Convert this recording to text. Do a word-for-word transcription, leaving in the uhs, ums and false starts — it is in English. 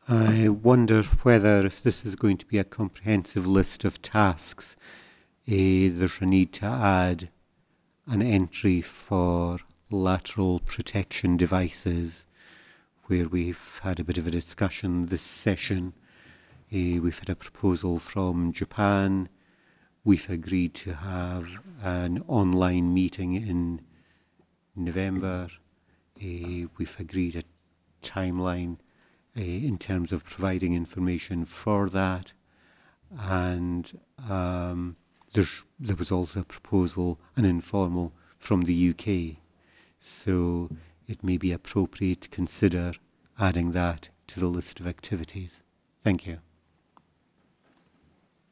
I wonder whether, if this is going to be a comprehensive list of tasks, eh, there's a need to add an entry for lateral protection devices, where we've had a bit of a discussion this session. Eh, we've had a proposal from Japan. We've agreed to have an online meeting in November. Eh, we've agreed a timeline uh, in terms of providing information for that. And um, there's, there was also a proposal, an informal, from the U K. So it may be appropriate to consider adding that to the list of activities. Thank you.